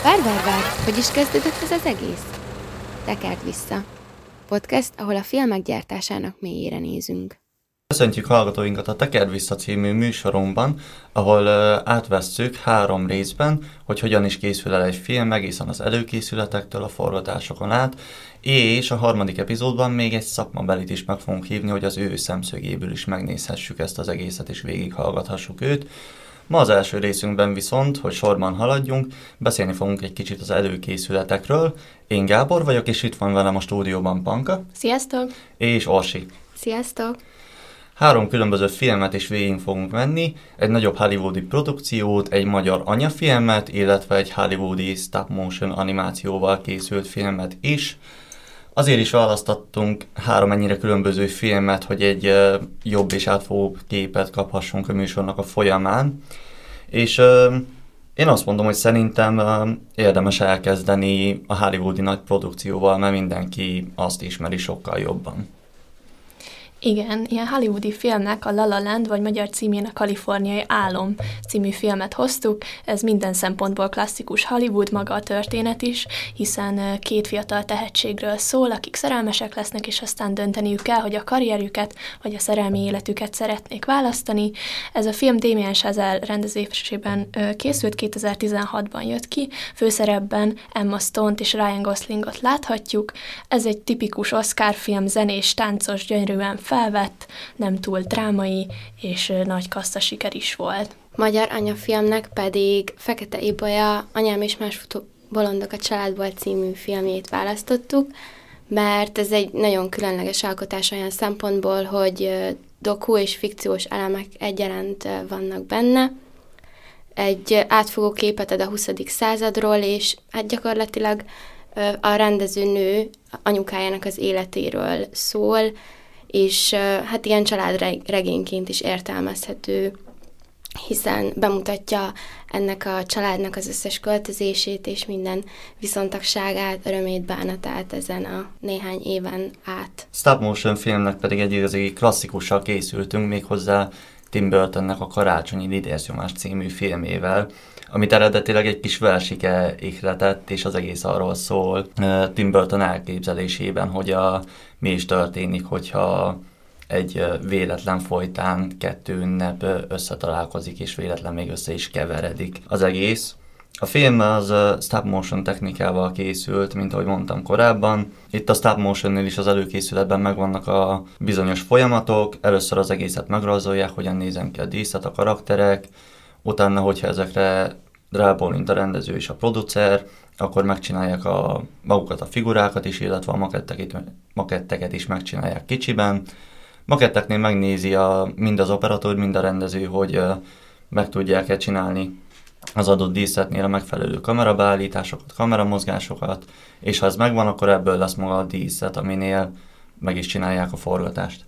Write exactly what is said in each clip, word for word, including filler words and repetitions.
Várj, várj, várj, hogy is kezdődött ez az egész? Tekerd vissza. Podcast, ahol a filmek gyártásának mélyére nézünk. Köszöntjük hallgatóinkat a Tekerd vissza című műsorunkban, ahol uh, átvesszük három részben, hogy hogyan is készül el egy film, egészen az előkészületektől a forgatásokon át, és a harmadik epizódban még egy szakmabelit is meg fogunk hívni, hogy az ő szemszögéből is megnézhessük ezt az egészet, és végighallgathassuk őt. Ma az első részünkben viszont, hogy sorban haladjunk, beszélni fogunk egy kicsit az előkészületekről. Én Gábor vagyok, és itt van velem a stúdióban Panka. Sziasztok! És Orsi. Sziasztok! Három különböző filmet is végig fogunk venni, egy nagyobb hollywoodi produkciót, egy magyar anyafilmet, illetve egy hollywoodi stop-motion animációval készült filmet is. Azért is választottunk három ennyire különböző filmet, hogy egy uh, jobb és átfogóbb képet kaphassunk a műsornak a folyamán. És uh, én azt mondom, hogy szerintem uh, érdemes elkezdeni a hollywoodi nagy produkcióval, mert mindenki azt ismeri sokkal jobban. Igen, ilyen hollywoodi filmnek a La La Land, vagy magyar címén a Kaliforniai Álom című filmet hoztuk. Ez minden szempontból klasszikus Hollywood, maga a történet is, hiszen két fiatal tehetségről szól, akik szerelmesek lesznek, és aztán dönteniük kell, hogy a karrierjüket, vagy a szerelmi életüket szeretnék választani. Ez a film Damien Chazelle rendezésében készült, kétezer-tizenhatban jött ki, főszerepben Emma Stone-t és Ryan Goslingot láthatjuk. Ez egy tipikus Oscar film, zenés, táncos, gyönyörűen felvett, nem túl drámai, és nagy kassza siker is volt. Magyar anyafilmnek pedig Fekete Ibolya, Anyám és más futó bolondok a családból című filmjét választottuk, mert ez egy nagyon különleges alkotás olyan szempontból, hogy doku és fikciós elemek egyaránt vannak benne. Egy átfogó képet ad a huszadik századról, és hát gyakorlatilag a rendezőnő anyukájának az életéről szól, és hát ilyen családregényként is értelmezhető, hiszen bemutatja ennek a családnak az összes költözését és minden viszontagságát, örömét, bánatát ezen a néhány éven át. Stop motion filmnek pedig egy igazi klasszikussal készültünk, méghozzá Tim Burtonnek a Karácsonyi Lidércnyomás című filmével, amit eredetileg egy kis versike ihletett, és az egész arról szól Tim Burton elképzelésében, hogy a, mi is történik, hogyha egy véletlen folytán kettő ünnep összetalálkozik, és véletlen még össze is keveredik az egész. A film az stop motion technikával készült, mint ahogy mondtam korábban. Itt a stop motionnél is az előkészületben megvannak a bizonyos folyamatok. Először az egészet megrajzolják, hogyan nézen ki a díszlet, a karakterek. Utána, hogyha ezekre rábólint a rendező és a producer, akkor megcsinálják a, magukat a figurákat is, illetve a maketteket, maketteket is megcsinálják kicsiben. Maketteknél megnézi a, mind az operatőr, mind a rendező, hogy uh, meg tudják-e csinálni az adott díszletnél a megfelelő kamerabeállításokat, kameramozgásokat, és ha ez megvan, akkor ebből lesz maga a díszlet, aminél meg is csinálják a forgatást.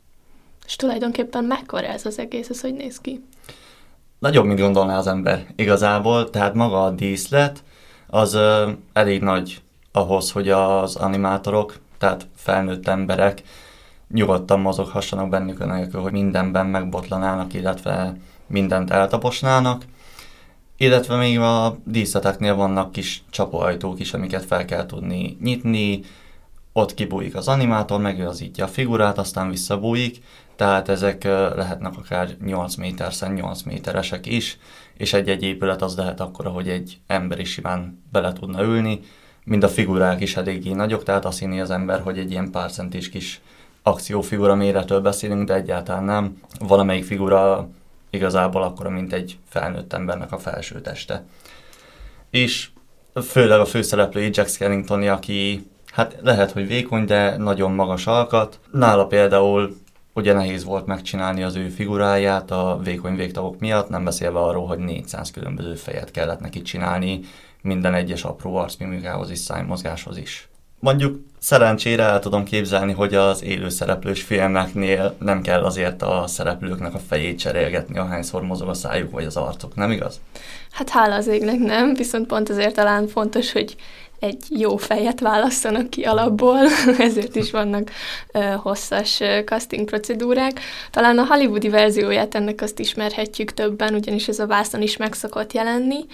És tulajdonképpen mekkora ez az egész, ez hogy néz ki? Nagyobb, mint gondolná az ember igazából, tehát maga a díszlet az ö, elég nagy ahhoz, hogy az animátorok, tehát felnőtt emberek nyugodtan mozoghassanak bennük anélkül, hogy mindenben megbotlanának, illetve mindent eltaposnának. Illetve még a díszleteknél vannak kis csapóajtók is, amiket fel kell tudni nyitni, ott kibújik az animátor, megigazítja a figurát, aztán visszabújik, tehát ezek lehetnek akár nyolc méterszer nyolc méteresek is, és egy-egy épület az lehet akkora, hogy egy ember is simán bele tudna ülni, mind a figurák is eléggé nagyok, tehát azt hinni az ember, hogy egy ilyen pár centis kis akciófigura méretről beszélünk, de egyáltalán nem. Valamelyik figura igazából akkora, mint egy felnőtt embernek a felső teste. És főleg a főszereplői Jack Skellington, aki hát lehet, hogy vékony, de nagyon magas alkat. Nála például ugye nehéz volt megcsinálni az ő figuráját a vékony végtagok miatt, nem beszélve arról, hogy négyszáz különböző fejet kellett neki csinálni, minden egyes apró arcmimikához és szájmozgáshoz is. Mondjuk szerencsére el tudom képzelni, hogy az élő szereplős filmeknél nem kell azért a szereplőknek a fejét cserélgetni, ahányszor mozog a szájuk vagy az arcuk, nem igaz? Hát hála az égnek nem, viszont pont azért talán fontos, hogy egy jó fejet választanak ki alapból, ezért is vannak uh, hosszas uh, casting procedúrák. Talán a hollywoodi verzióját ennek azt ismerhetjük többen, ugyanis ez a vászon is meg szokott jelenni.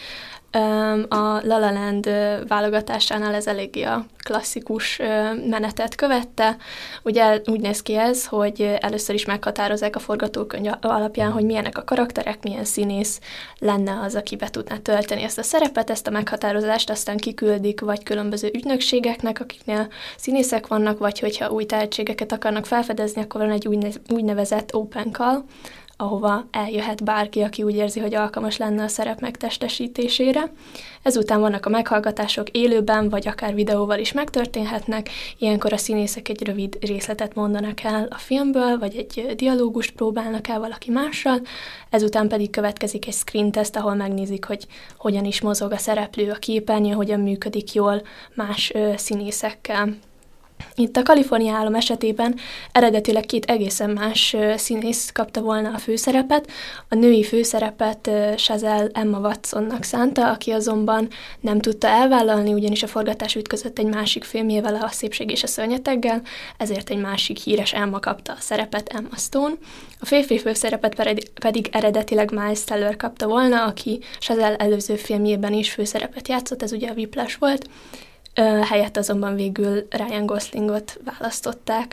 A La La Land válogatásánál ez eléggé a klasszikus menetet követte. Ugye úgy néz ki ez, hogy először is meghatározzák a forgatókönyv alapján, hogy milyenek a karakterek, milyen színész lenne az, aki be tudná tölteni ezt a szerepet. Ezt a meghatározást aztán kiküldik vagy különböző ügynökségeknek, akiknél színészek vannak, vagy hogyha új tehetségeket akarnak felfedezni, akkor van egy úgynevezett open call, ahova eljöhet bárki, aki úgy érzi, hogy alkalmas lenne a szerep megtestesítésére. Ezután vannak a meghallgatások élőben, vagy akár videóval is megtörténhetnek. Ilyenkor a színészek egy rövid részletet mondanak el a filmből, vagy egy dialógust próbálnak el valaki mással. Ezután pedig következik egy screen test, ahol megnézik, hogy hogyan is mozog a szereplő a képernyőn, hogyan működik jól más ö, színészekkel. Itt a Kalifornia álom esetében eredetileg két egészen más színész kapta volna a főszerepet. A női főszerepet Chazelle Emma Watsonnak szánta, aki azonban nem tudta elvállalni, ugyanis a forgatás ütközött egy másik filmjével, A szépség és a szörnyeteggel, ezért egy másik híres Emma kapta a szerepet, Emma Stone. A férfi főszerepet pedig eredetileg Miles Teller kapta volna, aki Chazelle előző filmjében is főszerepet játszott, ez ugye a Whiplash volt. Helyett azonban végül Ryan Goslingot választották.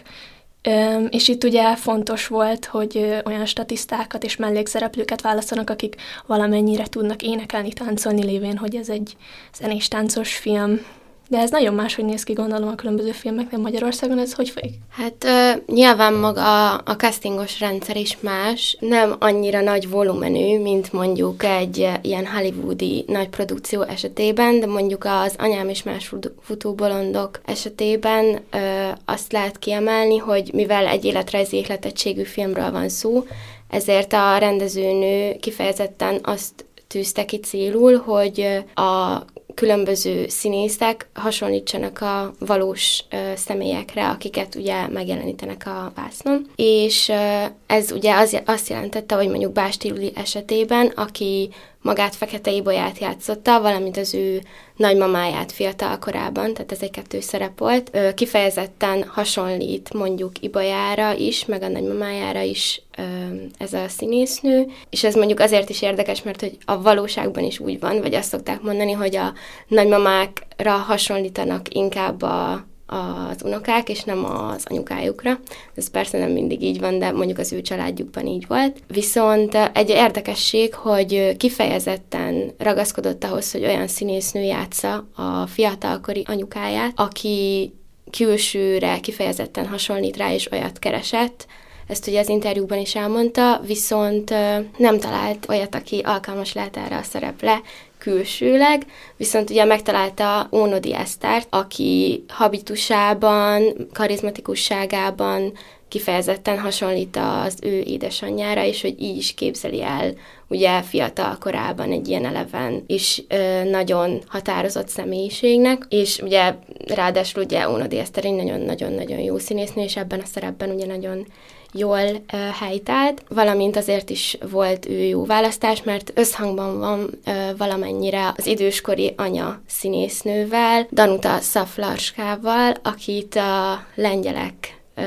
És itt ugye fontos volt, hogy olyan statisztákat és mellékszereplőket választanak, akik valamennyire tudnak énekelni, táncolni, lévén, hogy ez egy zenés táncos film. De ez nagyon máshogy néz ki, gondolom, a különböző filmeknek Magyarországon. Ez hogy folyik? Hát uh, nyilván maga a, a castingos rendszer is más. Nem annyira nagy volumenű, mint mondjuk egy uh, ilyen hollywoodi nagy produkció esetében, de mondjuk az Anyám és más futó bolondok esetében uh, azt lehet kiemelni, hogy mivel egy életrajzi ihletettségű filmről van szó, ezért a rendezőnő kifejezetten azt tűzte ki célul, hogy a különböző színészek hasonlítsanak a valós ö, személyekre, akiket ugye megjelenítenek a vásznon. És ö, ez ugye az, azt jelentette, hogy mondjuk Básti Luli esetében, aki magát Fekete Ibolyát játszotta, valamint az ő nagymamáját fiatal korában, tehát ez egy kettős szerep volt. Ö, kifejezetten hasonlít mondjuk Ibolyára is, meg a nagymamájára is ö, ez a színésznő, és ez mondjuk azért is érdekes, mert hogy a valóságban is úgy van, vagy azt szokták mondani, hogy a nagymamákra hasonlítanak inkább a az unokák, és nem az anyukájukra. Ez persze nem mindig így van, de mondjuk az ő családjukban így volt. Viszont egy érdekesség, hogy kifejezetten ragaszkodott ahhoz, hogy olyan színésznő játsza a fiatalkori anyukáját, aki külsőre kifejezetten hasonlít rá, és olyat keresett. Ezt ugye az interjúban is elmondta, viszont nem talált olyat, aki alkalmas lehet erre a szerepre, külsőleg, viszont ugye megtalálta Ónodi Esztert, aki habitusában, karizmatikusságában kifejezetten hasonlít az ő édesanyjára, és hogy így is képzeli el ugye fiatal korában egy ilyen eleven és ö, nagyon határozott személyiségnek, és ugye ráadásul ugye Ónodi Eszter egy nagyon-nagyon-nagyon jó színésznő, és ebben a szerepben ugye nagyon jól uh, helytált, valamint azért is volt ő jó választás, mert összhangban van uh, valamennyire az időskori anya színésznővel, Danuta Szaflarskával, akit a lengyelek uh,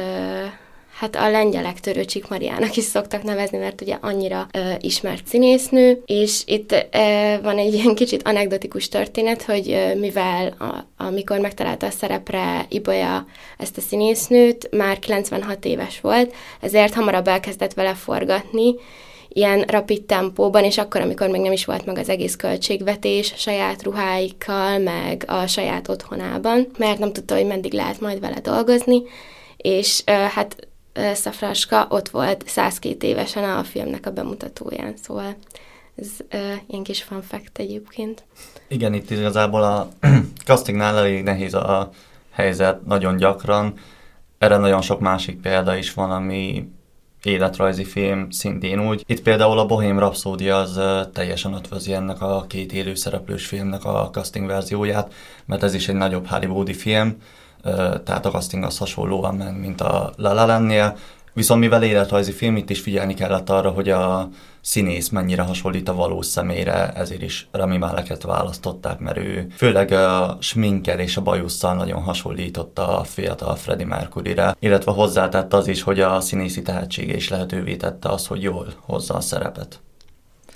hát a lengyelek Törőcsik Mariának is szoktak nevezni, mert ugye annyira ö, ismert színésznő, és itt ö, van egy ilyen kicsit anekdotikus történet, hogy ö, mivel a, amikor megtalálta a szerepre Ibolya ezt a színésznőt, már kilencvenhat éves volt, ezért hamarabb elkezdett vele forgatni, ilyen rapid tempóban, és akkor, amikor még nem is volt meg az egész költségvetés, a saját ruháikkal, meg a saját otthonában, mert nem tudta, hogy meddig lehet majd vele dolgozni, és ö, hát Szaflarska ott volt százkét évesen a filmnek a bemutatóján, szóval ez uh, ilyen kis fun fact egyébként. Igen, itt igazából a castingnál elég nehéz a helyzet nagyon gyakran. Erre nagyon sok másik példa is van, ami életrajzi film szintén úgy. Itt például a Bohém Rhapsody az uh, teljesen ötvözi ennek a két élőszereplős filmnek a casting verzióját, mert ez is egy nagyobb hollywoodi film, tehát a casting az hasonlóan ment, mint a La La Landnél. Viszont mivel életrajzi film, itt is figyelni kellett arra, hogy a színész mennyire hasonlít a valós személyre, ezért is Rami Maleket választották, mert ő főleg a sminkkel és a bajusszal nagyon hasonlította a fiatal Freddie Mercuryre, illetve hozzátett az is, hogy a színészi tehetsége is lehetővé tette az, hogy jól hozza a szerepet.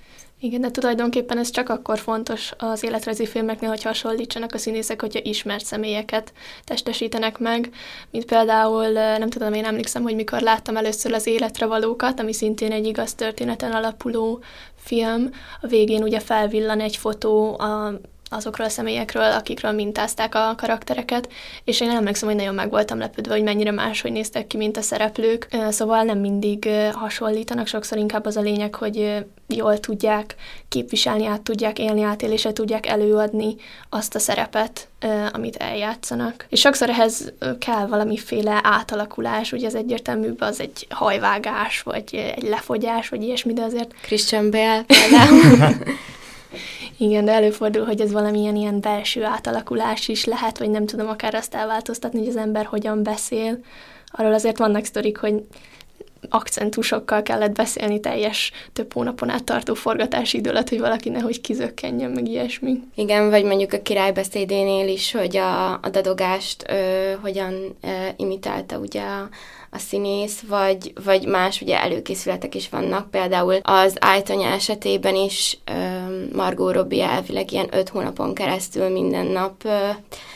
Igen, de tulajdonképpen ez csak akkor fontos az életrajzi filmeknél, hogy hasonlítsanak a színészek, hogyha ismert személyeket testesítenek meg, mint például, nem tudom, én emlékszem, hogy mikor láttam először az Életre valókat, ami szintén egy igaz történeten alapuló film, a végén ugye felvillan egy fotó a azokról a személyekről, akikről mintázták a karaktereket, és én emlékszem, hogy nagyon meg voltam lepődve, hogy mennyire máshogy néztek ki, mint a szereplők. Szóval nem mindig hasonlítanak, sokszor inkább az a lényeg, hogy jól tudják képviselni, át tudják élni, átélésre tudják előadni azt a szerepet, amit eljátszanak. És sokszor ehhez kell valamiféle átalakulás, ugye az egyértelműbb az egy hajvágás, vagy egy lefogyás, vagy ilyesmi, de azért... Christian Bale például. Igen, de előfordul, hogy ez valamilyen ilyen belső átalakulás is lehet, vagy nem tudom akár azt elváltoztatni, hogy az ember hogyan beszél. Arról azért vannak sztorik, hogy akcentusokkal kellett beszélni teljes több hónapon át tartó forgatási idő alatt, hogy valaki nehogy kizökkenjen, meg ilyesmi. Igen, vagy mondjuk a királybeszédénél is, hogy a, a dadogást ö, hogyan ö, imitálta ugye a, a színész, vagy, vagy más ugye előkészületek is vannak. Például az Ájtanya esetében is ö, Margot Robbie elvileg ilyen öt hónapon keresztül minden nap ö,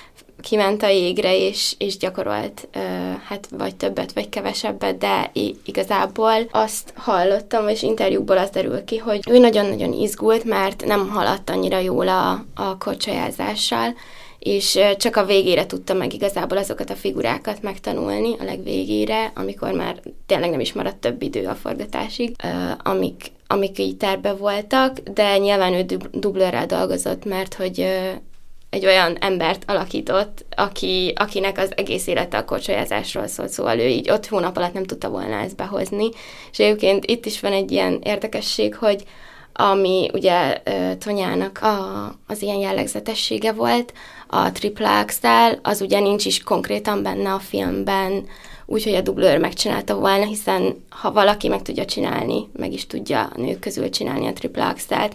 kiment a jégre, és, és gyakorolt, uh, hát vagy többet, vagy kevesebbet, de igazából azt hallottam, és interjúkból az derül ki, hogy ő nagyon-nagyon izgult, mert nem haladt annyira jól a, a korcsolyázással, és csak a végére tudta meg igazából azokat a figurákat megtanulni, a legvégére, amikor már tényleg nem is maradt több idő a forgatásig, uh, amik, amik így terve voltak, de nyilván ő dublőrrel dolgozott, mert hogy uh, egy olyan embert alakított, aki, akinek az egész élete a korcsolyázásról szólt, szóval ő így öt hónap alatt nem tudta volna ezt behozni. És egyébként itt is van egy ilyen érdekesség, hogy ami ugye Tonyának a, az ilyen jellegzetessége volt, a tripla axel, az ugye nincs is konkrétan benne a filmben, úgyhogy a dublőr megcsinálta volna, hiszen ha valaki meg tudja csinálni, meg is tudja a nők közül csinálni a tripla axelt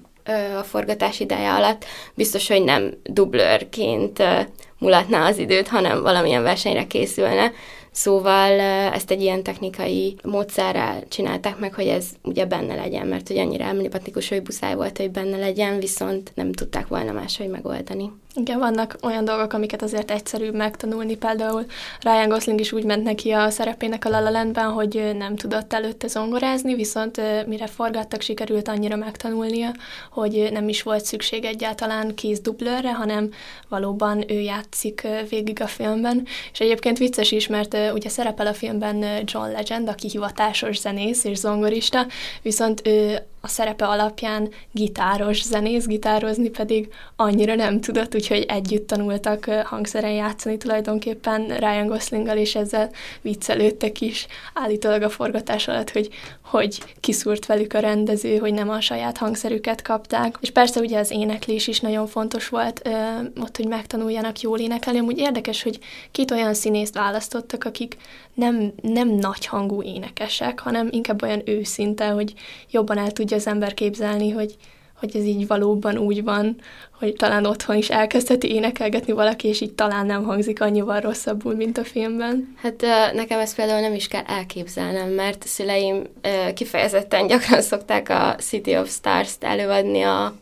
a forgatás ideje alatt, biztos, hogy nem dublőrként mulatná az időt, hanem valamilyen versenyre készülne. Szóval ezt egy ilyen technikai módszerrel csinálták meg, hogy ez ugye benne legyen, mert ugye annyira emblematikus, hogy muszáj volt, hogy benne legyen, viszont nem tudták volna máshogy megoldani. Igen, vannak olyan dolgok, amiket azért egyszerűbb megtanulni. Például Ryan Gosling is úgy ment neki a szerepének a La La Landben, hogy nem tudott előtte zongorázni, viszont mire forgattak, sikerült annyira megtanulnia, hogy nem is volt szükség egyáltalán kézdublőrre, hanem valóban ő játszik végig a filmben. És egyébként vicces is, mert ugye szerepel a filmben John Legend, aki hivatásos zenész és zongorista, viszont ő a szerepe alapján gitáros zenész, gitározni pedig annyira nem tudott, úgyhogy együtt tanultak hangszeren játszani tulajdonképpen Ryan Goslinggal, és ezzel viccelődtek is állítólag a forgatás alatt, hogy hogy kiszúrt velük a rendező, hogy nem a saját hangszerüket kapták. És persze ugye az éneklés is nagyon fontos volt, ö, ott, hogy megtanuljanak jól énekelni. Amúgy érdekes, hogy két olyan színészt választottak, akik nem, nem nagyhangú énekesek, hanem inkább olyan őszinte, hogy jobban el tudja az ember képzelni, hogy, hogy ez így valóban úgy van, hogy talán otthon is elkezdheti énekelgetni valaki, és így talán nem hangzik annyival rosszabbul, mint a filmben. Hát nekem ezt például nem is kell elképzelnem, mert a szüleim kifejezetten gyakran szokták a City of Stars-t előadni a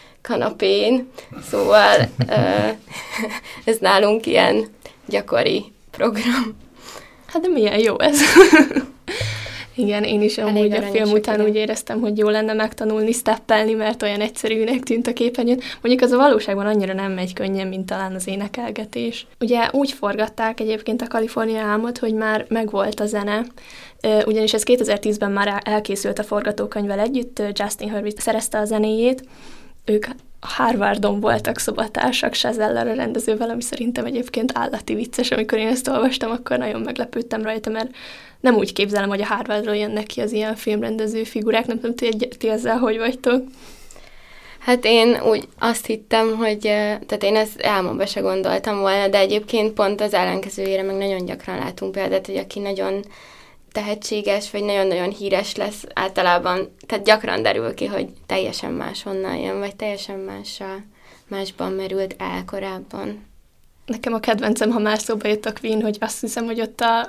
kanapén, szóval ez nálunk ilyen gyakori program. Hát de milyen jó ez. Igen, én is amúgy a film után igen. Úgy éreztem, hogy jó lenne megtanulni steppelni, mert olyan egyszerűnek tűnt a képernyőn. Mondjuk az a valóságban annyira nem megy könnyen, mint talán az énekelgetés. Ugye úgy forgatták egyébként a Kalifornia álmot, hogy már megvolt a zene, ugyanis ez kétezer-tízben már elkészült a forgatókönyvvel együtt, Justin Hurwitz szerezte a zenéjét, ők Harvardon voltak szobatársak Chazelle-el a rendezővel, ami szerintem egyébként állati vicces. Amikor én ezt olvastam, akkor nagyon meglepődtem rajta, mert nem úgy képzelem, hogy a Harvardról jönnek ki az ilyen filmrendező figurák. Nem tudom, ti, ti ezzel hogy vagytok? Hát én úgy azt hittem, hogy, tehát én ezt álmomba se gondoltam volna, de egyébként pont az ellenkezőjére meg nagyon gyakran látunk példát, hogy aki nagyon tehetséges, vagy nagyon-nagyon híres lesz, általában, tehát gyakran derül ki, hogy teljesen máshonnan jön, vagy teljesen mással, másban merült el korábban. Nekem a kedvencem, ha már szóba jött a Queen, hogy azt hiszem, hogy ott a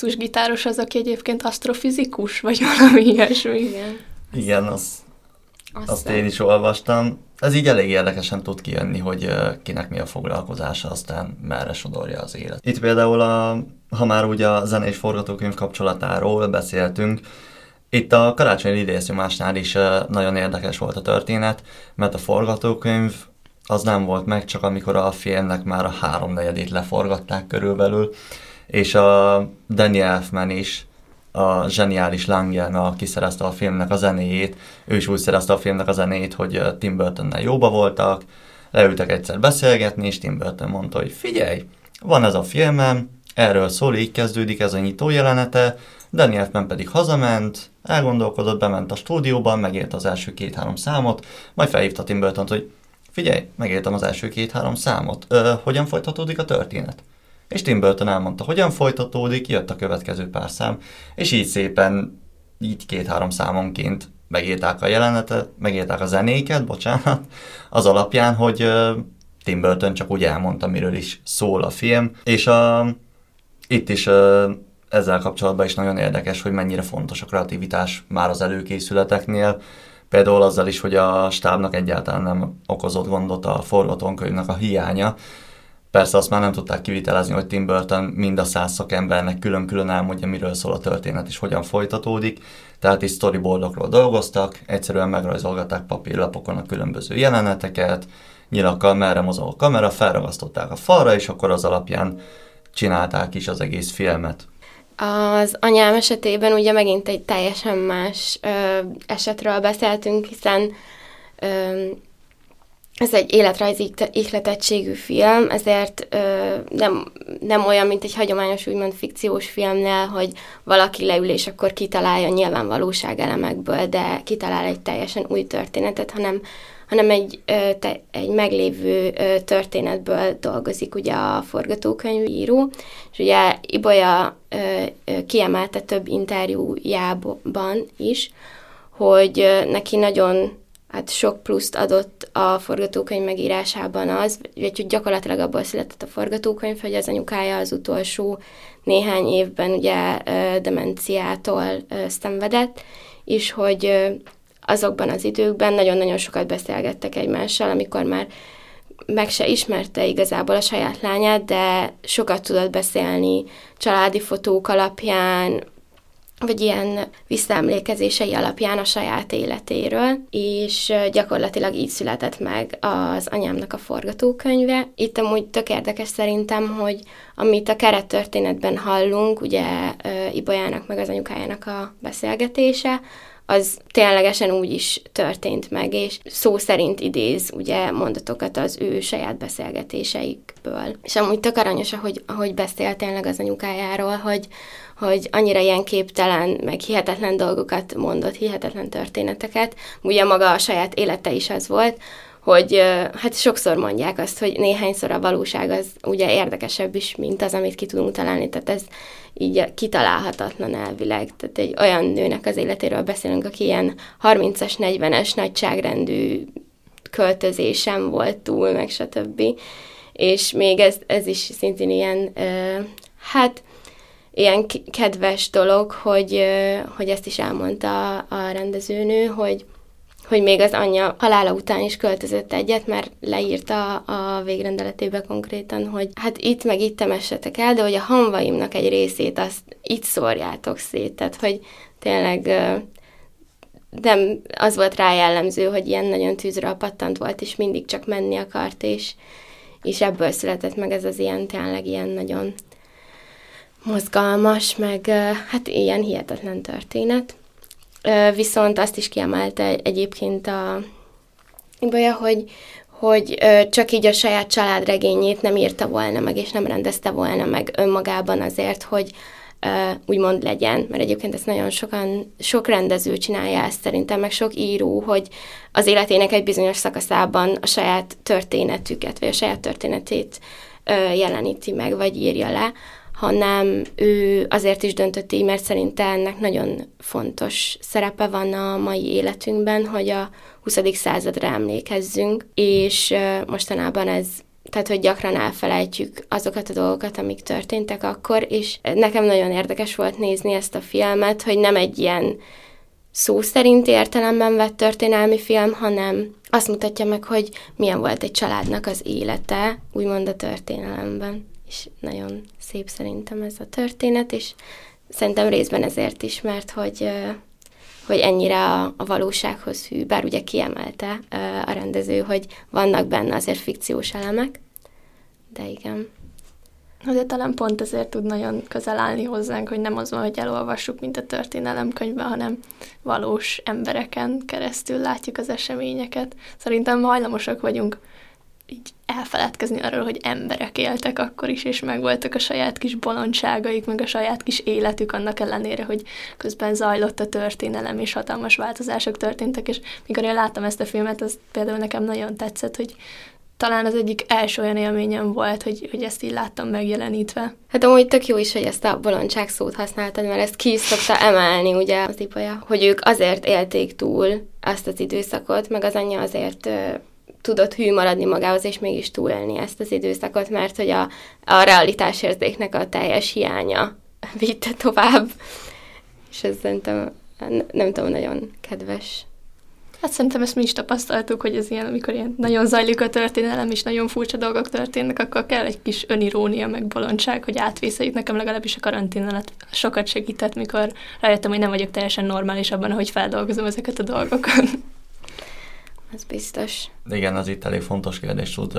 basszusgitáros az, aki egyébként asztrofizikus, vagy valami ilyesmi. Igen, Igen az Aztán. Azt én is olvastam. Ez így elég érdekesen tud kijönni, hogy kinek mi a foglalkozása, aztán merre sodorja az élet. Itt például, a, ha már ugye a zene és forgatókönyv kapcsolatáról beszéltünk, itt a Karácsonyi idézőmásnál is nagyon érdekes volt a történet, mert a forgatókönyv az nem volt meg, csak amikor a filmnek már a háromnegyedét leforgatták körülbelül, és a Danny Elfman is, a zseniális Langen, aki szerezte a filmnek a zenéjét, ő is úgy szerezte a filmnek a zenéjét, hogy Tim Burtonnel jóba voltak, leültek egyszer beszélgetni, és Tim Burton mondta, hogy figyelj, van ez a filmem, erről szól, így kezdődik ez a nyitó jelenete, Danny Elfman pedig hazament, elgondolkodott, bement a stúdióban, megírta az első két-három számot, majd felhívta Tim Burtont, hogy figyelj, megírtam az első két-három számot, Ö, hogyan folytatódik a történet? És Tim Burton elmondta, hogyan folytatódik, jött a következő pár szám, és így szépen, így két-három számonként megírták a jelenetet, megírták a zenéket, bocsánat, az alapján, hogy uh, Tim Burton csak úgy elmondta, miről is szól a film, és uh, itt is uh, ezzel kapcsolatban is nagyon érdekes, hogy mennyire fontos a kreativitás már az előkészületeknél, például azzal is, hogy a stábnak egyáltalán nem okozott gondot a forgatókönyvnek a hiánya. Persze azt már nem tudták kivitelezni, hogy Tim Burton mind a száz szakembernek külön-külön elmondja, miről szól a történet és hogyan folytatódik. Tehát is storyboardokról dolgoztak, egyszerűen megrajzolgatták papírlapokon a különböző jeleneteket, nyilakkal merre mozog a kamera, felragasztották a falra, és akkor az alapján csinálták is az egész filmet. Az anyám esetében ugye megint egy teljesen más ö, esetről beszéltünk, hiszen ö, ez egy életrajzi ihletettségű film, ezért ö, nem, nem olyan, mint egy hagyományos úgymond fikciós filmnél, hogy valaki leül és akkor kitalálja nyilván valóságelemekből, de kitalál egy teljesen új történetet, hanem, hanem egy, ö, te, egy meglévő ö, történetből dolgozik ugye a forgatókönyvíró. És ugye Ibolya ö, ö, kiemelte több interjújában is, hogy ö, neki nagyon hát sok pluszt adott a forgatókönyv megírásában az, hogy gyakorlatilag abból született a forgatókönyv, hogy az anyukája az utolsó néhány évben ugye demenciától szenvedett, és hogy azokban az időkben nagyon-nagyon sokat beszélgettek egymással, amikor már meg se ismerte igazából a saját lányát, de sokat tudott beszélni családi fotók alapján, vagy ilyen visszaemlékezései alapján a saját életéről, és gyakorlatilag így született meg az anyámnak a forgatókönyve. Itt amúgy tök érdekes szerintem, hogy amit a kerettörténetben hallunk, ugye Ibolyának meg az anyukájának a beszélgetése, az ténylegesen úgy is történt meg, és szó szerint idéz ugye mondatokat az ő saját beszélgetéseikből. És amúgy tök aranyos, ahogy, ahogy beszél tényleg az anyukájáról, hogy, hogy annyira ilyen képtelen, meg hihetetlen dolgokat mondott, hihetetlen történeteket. Ugye maga a saját élete is az volt, hogy hát sokszor mondják azt, hogy néhányszor a valóság az ugye érdekesebb is, mint az, amit ki tudunk találni, tehát ez így kitalálhatatlan elvileg. Tehát egy olyan nőnek az életéről beszélünk, aki ilyen harmincas, negyvenes nagyságrendű költözésem volt túl, meg stb. És még ez, ez is szintén ilyen, hát ilyen kedves dolog, hogy, hogy ezt is elmondta a rendezőnő, hogy hogy még az anyja halála után is költözött egyet, mert leírta a végrendeletébe konkrétan, hogy hát itt meg itt temessetek el, de hogy a hamvaimnak egy részét azt itt szórjátok szét, tehát hogy tényleg nem az volt rá jellemző, hogy ilyen nagyon tűzre pattant volt, és mindig csak menni akart, és, és ebből született meg ez az ilyen tényleg ilyen nagyon mozgalmas, meg hát ilyen hihetetlen történet. Viszont azt is kiemelte egyébként a Ibolya, hogy, hogy csak így a saját családregényét nem írta volna meg, és nem rendezte volna meg önmagában azért, hogy úgymond legyen, mert egyébként ezt nagyon sokan, sok rendező csinálja ezt szerintem, meg sok író, hogy az életének egy bizonyos szakaszában a saját történetüket, vagy a saját történetét jeleníti meg, vagy írja le, hanem ő azért is döntött így, mert szerinte ennek nagyon fontos szerepe van a mai életünkben, hogy a huszadik századra emlékezzünk, és mostanában ez, tehát hogy gyakran elfelejtjük azokat a dolgokat, amik történtek akkor, és nekem nagyon érdekes volt nézni ezt a filmet, hogy nem egy ilyen szó szerint értelemben vett történelmi film, hanem azt mutatja meg, hogy milyen volt egy családnak az élete, úgymond a történelemben. És nagyon szép szerintem ez a történet, és szerintem részben ezért is, mert hogy, hogy ennyire a, a valósághoz hű, bár ugye kiemelte a rendező, hogy vannak benne azért fikciós elemek, de igen. De talán pont ezért tud nagyon közel állni hozzánk, hogy nem az van, hogy elolvassuk, mint a történelemkönyvben, hanem valós embereken keresztül látjuk az eseményeket. Szerintem hajlamosak vagyunk így elfeledkezni arról, hogy emberek éltek akkor is, és megvoltak a saját kis bolondságaik, meg a saját kis életük, annak ellenére, hogy közben zajlott a történelem, és hatalmas változások történtek, és mikor én láttam ezt a filmet, az például nekem nagyon tetszett, hogy talán az egyik első olyan élményem volt, hogy, hogy ezt így láttam megjelenítve. Hát amúgy tök jó is, hogy ezt a bolondság szót használtad, mert ezt ki is szokta emelni, ugye, az Ibolya, hogy ők azért élték túl azt az időszakot, meg az anyja azért ö, tudott hű maradni magához, és mégis túlélni ezt az időszakot, mert hogy a, a realitásérzéknek a teljes hiánya vitte tovább. És ez szerintem, nem tudom, nagyon kedves. Hát szerintem ezt mi is tapasztaltuk, hogy ez ilyen, amikor ilyen nagyon zajlik a történelem, és nagyon furcsa dolgok történnek, akkor kell egy kis önirónia, meg bolondság, hogy átvészeljük. Nekem legalábbis a karantén alatt sokat segített, mikor rájöttem, hogy nem vagyok teljesen normális abban, ahogy feldolgozom ezeket a dolgokat. Ez biztos. Igen, az itt elég fontos kérdés tud uh,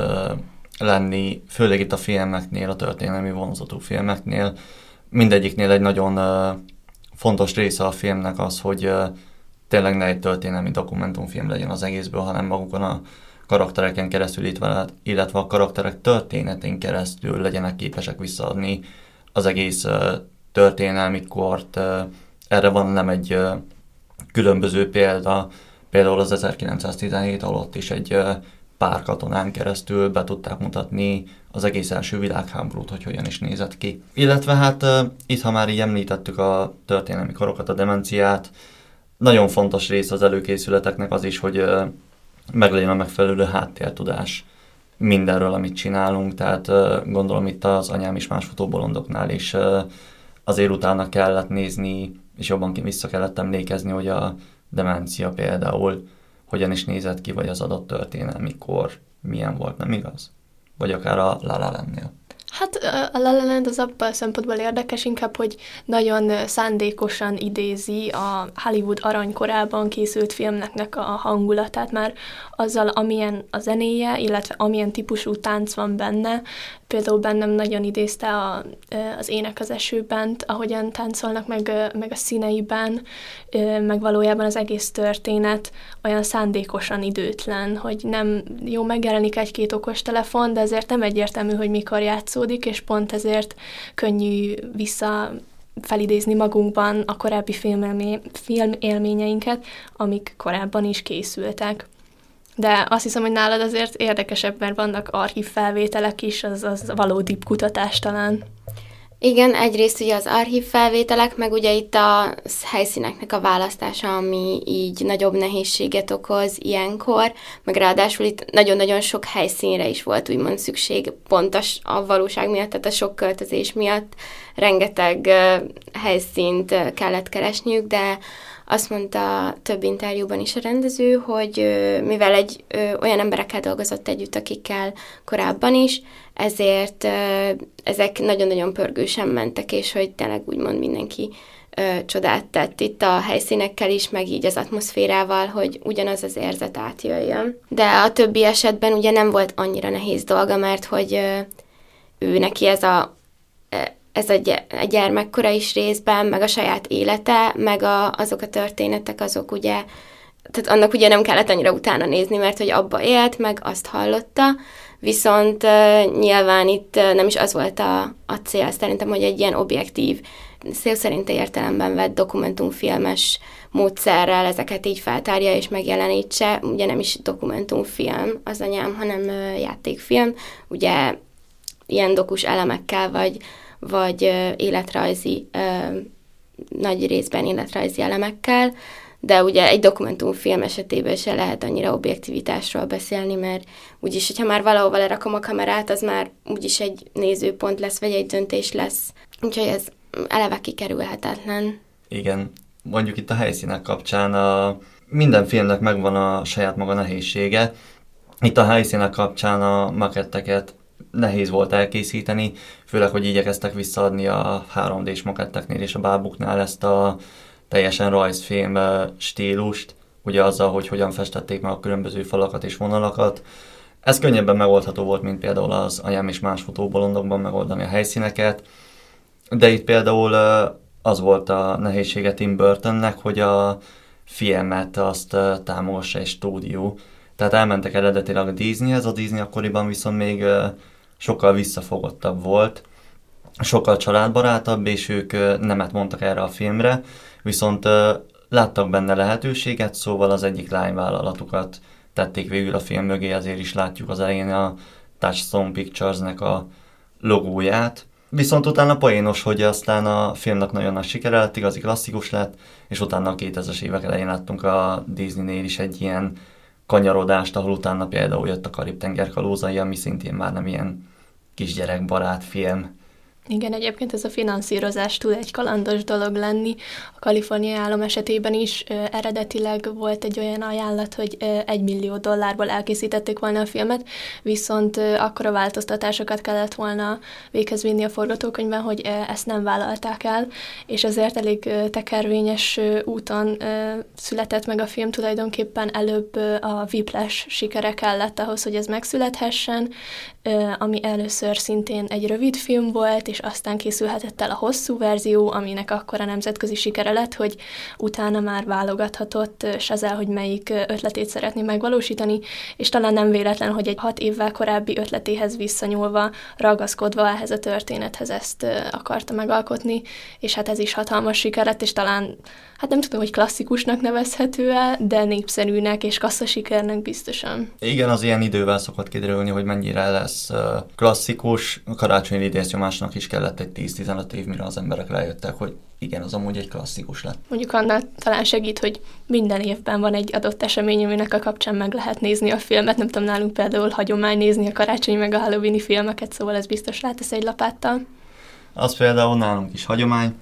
lenni, főleg itt a filmeknél, a történelmi vonzatú filmeknél. Mindegyiknél egy nagyon uh, fontos része a filmnek az, hogy uh, tényleg ne egy történelmi dokumentumfilm legyen az egészből, hanem magukon a karaktereken keresztül, illetve a karakterek történetén keresztül legyenek képesek visszaadni az egész uh, történelmi kort. Uh, erre van nem egy uh, különböző példa, például az ezerkilencszáztizenhét alatt is egy uh, pár katonán keresztül be tudták mutatni az egész első világháborút, hogy hogyan is nézett ki. Illetve hát uh, itt, ha már így említettük a történelmi korokat, a demenciát, nagyon fontos rész az előkészületeknek az is, hogy uh, meglegyen a megfelelő háttértudás mindenről, amit csinálunk, tehát uh, gondolom itt az Anyám is más futóbolondoknál is uh, azért utána kellett nézni, és jobban vissza kellett emlékezni, hogy a demencia például hogyan is nézett ki, vagy az adott történelmi kor milyen volt, nem igaz? Vagy akár a La La Landnél. Hát a La La Land az abban szempontból érdekes inkább, hogy nagyon szándékosan idézi a Hollywood aranykorában készült filmnek a hangulatát, már azzal, amilyen a zenéje, illetve amilyen típusú tánc van benne. Például bennem nagyon idézte a, az Ének az esőben, ahogyan táncolnak, meg, meg a színeiben, meg valójában az egész történet olyan szándékosan időtlen, hogy nem jó, megjelenik egy-két okostelefon, de ezért nem egyértelmű, hogy mikor játszódik, és pont ezért könnyű vissza felidézni magunkban a korábbi filmélmény, filmélményeinket, amik korábban is készültek. De azt hiszem, hogy nálad azért érdekesebb, mert vannak archív felvételek is, az, az valódi kutatás talán. Igen, egyrészt ugye az archív felvételek, meg ugye itt a helyszíneknek a választása, ami így nagyobb nehézséget okoz ilyenkor, meg ráadásul itt nagyon-nagyon sok helyszínre is volt úgymond szükség, pont a, a valóság miatt, tehát a sok költözés miatt rengeteg uh, helyszínt kellett keresniük, de azt mondta több interjúban is a rendező, hogy mivel egy ö, olyan emberekkel dolgozott együtt, akikkel korábban is, ezért ö, ezek nagyon-nagyon pörgősen mentek, és hogy tényleg úgymond mindenki ö, csodát tett itt a helyszínekkel is, meg így az atmoszférával, hogy ugyanaz az érzet átjöjjön. De a többi esetben ugye nem volt annyira nehéz dolga, mert hogy ö, ő neki ez a ez a gyermekkora is részben, meg a saját élete, meg a, azok a történetek, azok ugye, tehát annak ugye nem kellett annyira utána nézni, mert hogy abba élt, meg azt hallotta, viszont uh, nyilván itt uh, nem is az volt a, a cél, szerintem, hogy egy ilyen objektív, szó szerint értelemben vett dokumentumfilmes módszerrel ezeket így feltárja és megjelenítse, ugye nem is dokumentumfilm az Anyám, hanem uh, játékfilm, ugye ilyen dokus elemekkel, vagy vagy uh, életrajzi, uh, nagy részben életrajzi elemekkel, de ugye egy dokumentumfilm esetében se lehet annyira objektivitásról beszélni, mert úgyis, hogyha már valahova lerakom a kamerát, az már úgyis egy nézőpont lesz, vagy egy döntés lesz. Úgyhogy ez eleve kikerülhetetlen. Igen, mondjuk itt a helyszínek kapcsán a, minden filmnek megvan a saját maga nehézsége. Itt a helyszínek kapcsán a maketteket nehéz volt elkészíteni, főleg, hogy igyekeztek visszaadni a három dés maketteknél és a bábuknál ezt a teljesen rajzfilm stílust, ugye azzal, hogy hogyan festették meg a különböző falakat és vonalakat. Ez könnyebben megoldható volt, mint például az Anyám és más futóbolondokban megoldani a helyszíneket, de itt például az volt a nehézsége Tim Burtonnek, hogy a filmet azt támogassa egy stúdió. Tehát elmentek eredetileg a Disneyhez, a Disney akkoriban viszont még sokkal visszafogottabb volt, sokkal családbarátabb, és ők nemet mondtak erre a filmre, viszont láttak benne lehetőséget, szóval az egyik lányvállalatukat tették végül a film mögé, ezért is látjuk az elején a Touchstone Pictures-nek a logóját. Viszont utána poénos, hogy aztán a filmnek nagyon nagy sikere lett, igazi klasszikus lett, és utána a kétezres évek elején láttunk a Disneynél is egy ilyen kanyarodást, ahol utána például jött a Karib-tenger kalózai, ami szintén már nem ilyen kisgyerekbarát film. Igen, egyébként ez a finanszírozás tud egy kalandos dolog lenni. A kaliforniai állam esetében is ö, eredetileg volt egy olyan ajánlat, hogy ö, egy millió dollárból elkészítették volna a filmet, viszont ö, akkora változtatásokat kellett volna véghez vinni a forgatókönyvben, hogy ö, ezt nem vállalták el, és ezért elég ö, tekervényes ö, úton ö, született meg a film, tulajdonképpen előbb ö, a Whiplash sikere kellett ahhoz, hogy ez megszülethessen, ö, ami először szintén egy rövid film volt, és aztán készülhetett el a hosszú verzió, aminek akkora nemzetközi sikere lett, hogy utána már válogathatott Chazelle, hogy melyik ötletét szeretné megvalósítani, és talán nem véletlen, hogy egy hat évvel korábbi ötletéhez visszanyúlva, ragaszkodva ehhez a történethez ezt akarta megalkotni, és hát ez is hatalmas siker lett, és talán, hát nem tudom, hogy klasszikusnak nevezhető-e, de népszerűnek és kasszasikernek biztosan. Igen, az ilyen idővel szokott kiderülni, hogy mennyire lesz klasszikus. A Karácsonyi Lidércnyomásnak is kellett egy tíz-tizenöt év, mire az emberek rájöttek, hogy igen, az amúgy egy klasszikus lett. Mondjuk annál talán segít, hogy minden évben van egy adott esemény, aminek a kapcsán meg lehet nézni a filmet. Nem tudom, nálunk például hagyomány nézni a karácsonyi meg a halloweeni filmeket, szóval ez biztos rátesz egy lapáttal. Az például nálunk is hagyomány.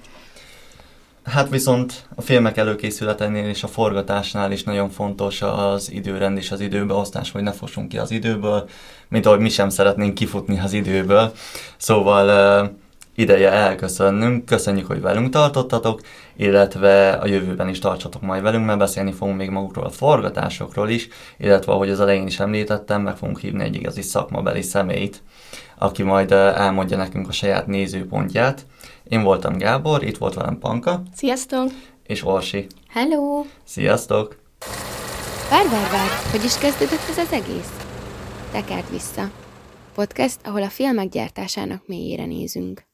Hát viszont a filmek előkészületénél és a forgatásnál is nagyon fontos az időrend és az időbeosztás, hogy ne fossunk ki az időből, mint ahogy mi sem szeretnénk kifutni az időből. Szóval uh, ideje elköszönnünk, köszönjük, hogy velünk tartottatok, illetve a jövőben is tartsatok majd velünk, mert beszélni fogunk még magukról a forgatásokról is, illetve ahogy az elején is említettem, meg fogunk hívni egy igazi szakmabeli személyt, aki majd uh, elmondja nekünk a saját nézőpontját. Én voltam Gábor, itt volt velem Panka. Sziasztok! És Orsi. Hello! Sziasztok! Várj, várj, várj! Hogy is kezdődött ez az egész? Tekerd vissza. Podcast, ahol a filmek gyártásának mélyére nézünk.